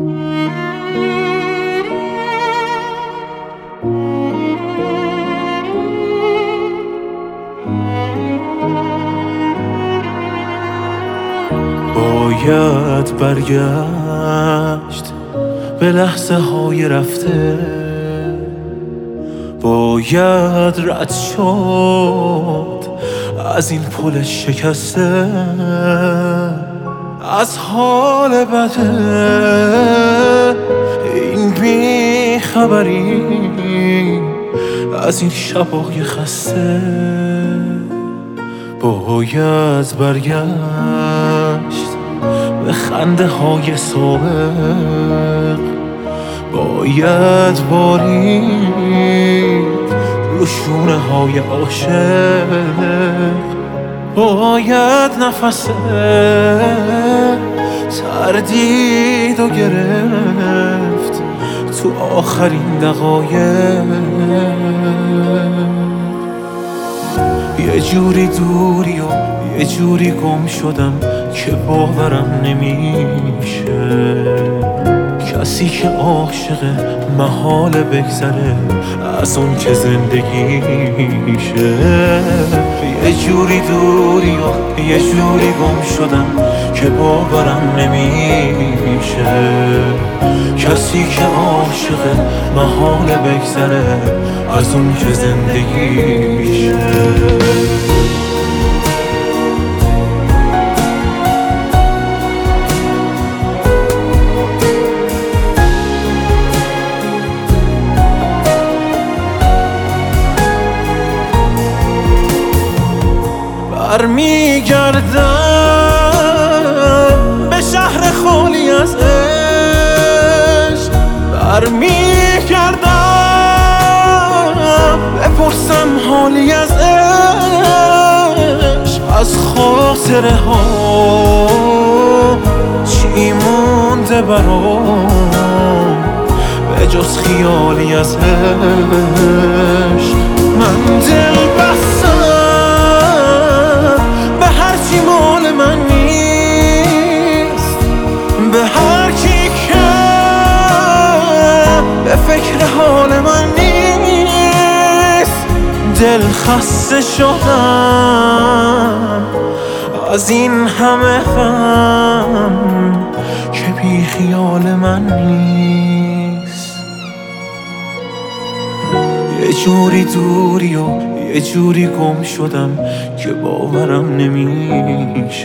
باید برگشت به لحظه های رفته، باید رد شد از این پل شکسته، از حال بده این بیخبری، از این شبای خسته. باید برگشت به خنده های سابق، باید بارید رو شونه های عاشق، باید نفس تردید و گرفت تو آخرین دقایق. یه جوری دوری و یه جوری گم شدم که باورم نمیشه، کسی که عاشق محال بگذره از اون که زندگیشه. یه جوری دوری و یه جوری گم شدم که باورم نمیشه، کسی که عاشق محال بگذره از اون که زندگیشه. برمیگردم به شهر خالی از عشق، برمیگردم بپرسم حالی از عشق، از خاطره ها چی مونده برام به جز خیالی از عشق. من دل بستم به هرچی مال من نیست، به هر کی که به فکر حال من نیست. دل خسته شدم از این همه غم که بی خیال من نیست. یه جوری دوری و یه جوری گم شدم که باورم نمیشه،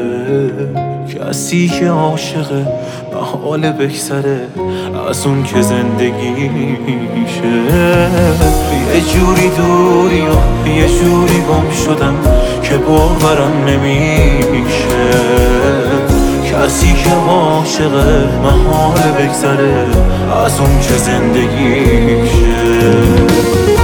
کسی که عاشق محال بگذره از اون که زندگیشه. یه جوری دوری و یه جوری گم شدم که باورم نمیشه، کسی که عاشق محال بگذره از اون که زندگیشه.